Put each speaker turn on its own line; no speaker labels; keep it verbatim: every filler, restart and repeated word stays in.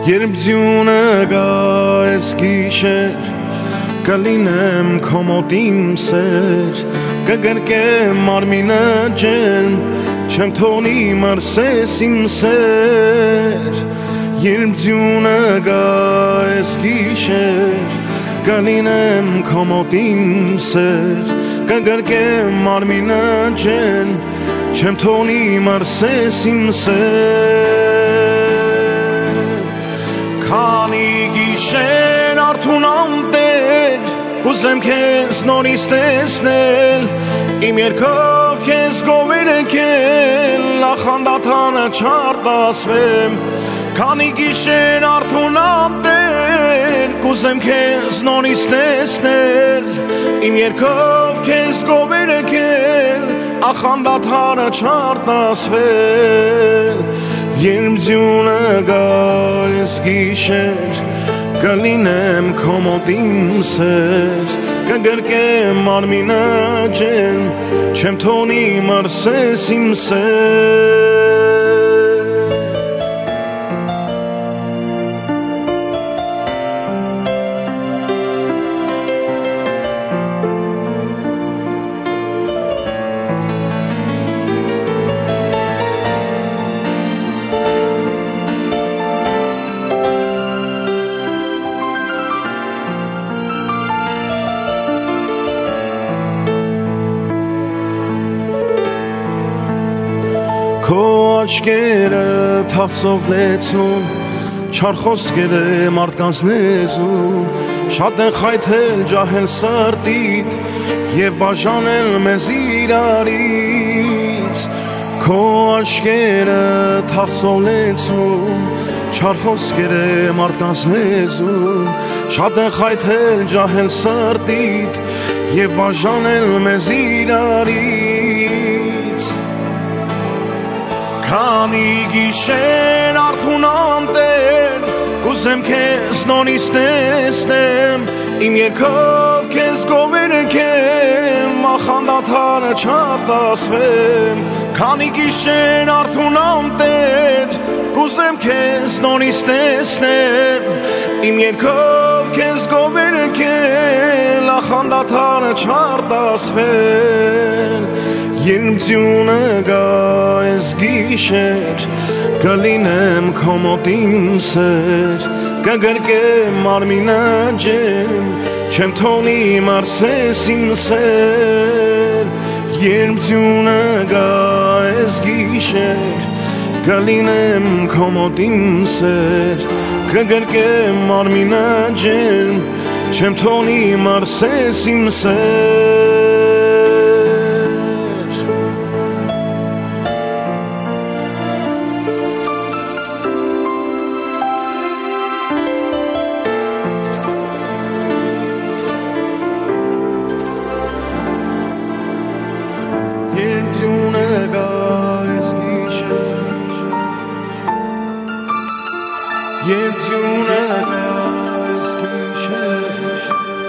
Երբ ձյունը գա այս գիշեր կլինեմ քո մոտ իմ սեր կգրկեմ մարմինը ջերմ չեմ թողնի մրսես իմ սեր Երբ ձյունը գա այս գիշեր կլինեմ քո մոտ իմ սեր կգրկեմ մարմինը ջերմ չեմ թողնի մրսես իմ սեր Քանի գիշեր արթուն ամտեր Կուզեմ քեզ նորից տեսնել Իմ երգով քեզ գովերեկել Նախանդատանը չարտասվեմ Քանի գիշեր արթուն ամտեր Կուզեմ քեզ նորից տեսնել Իմ երգով քեզ գովերեկել Նախանդատանը չարտասվել Երբ ձյունը գա այս գիշեր կլինեմ քո մոտ իմ սեր կգրկեմ մարմինը ջերմ չեմ թողնի մրսես իմ սեր Քո աչքերը թախծով լեցուն Չար խոսքերը մարդկանց լեզուն Շատ են խայթել ջահել սրտիդ Եվ բաժանել մեզ իրարից Քո աչքերը թախծով լեցուն Չար խոսքերը մարդկանց լեզուն Շատ են խայթել ջահել սրտիդ Եվ բաժանել մեզ իրարից Քանի գիշեր արթուն ամտեր Կուզեմ քեզ նորից տեսնեմ Իմ երգով քեզ գովերեկեմ Նախանդատանը չարտասվեմ Քանի գիշեր արթուն ամտեր Կուզեմ քեզ նորից տեսնեմ Իմ երգով քեզ գովերեկել Նախանդատանը չարտասվել Երբ ձյունը գա այս գիշեր կլինեմ քո մոտ իմ սեր կգրկեմ մարմինը ջերմ չեմ թողնի մրսես իմ սեր Երբ ձյունը գա այս գիշեր կլինեմ քո մոտ իմ սեր կգրկեմ մարմինը ջերմ չեմ թողնի մրսես իմ սեր Երբ ձյունը գա այս գիշեր Երբ ձյունը գա այս գիշեր